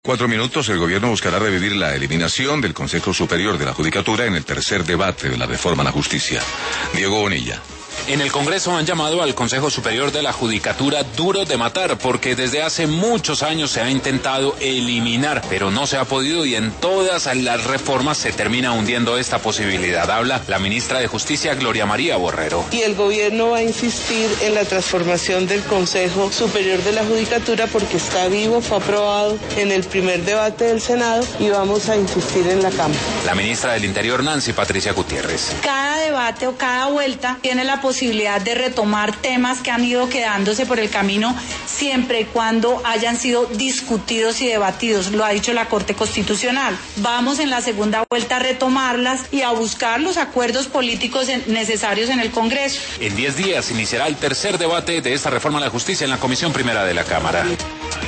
4 minutos, el gobierno buscará revivir la eliminación del Consejo Superior de la Judicatura en el tercer debate de la reforma a la justicia. Diego Bonilla. En el Congreso han llamado al Consejo Superior de la Judicatura duro de matar, porque desde hace muchos años se ha intentado eliminar, pero no se ha podido, y en todas las reformas se termina hundiendo esta posibilidad. Habla la ministra de Justicia, Gloria María Borrero. Y el gobierno va a insistir en la transformación del Consejo Superior de la Judicatura porque está vivo, fue aprobado en el primer debate del Senado y vamos a insistir en la Cámara. La ministra del Interior, Nancy Patricia Gutiérrez. Cada debate o cada vuelta tiene la posibilidad de retomar temas que han ido quedándose por el camino siempre y cuando hayan sido discutidos y debatidos, lo ha dicho la Corte Constitucional. Vamos en la segunda vuelta a retomarlas y a buscar los acuerdos políticos necesarios en el Congreso. En 10 días iniciará el tercer debate de esta reforma a la justicia en la Comisión Primera de la Cámara.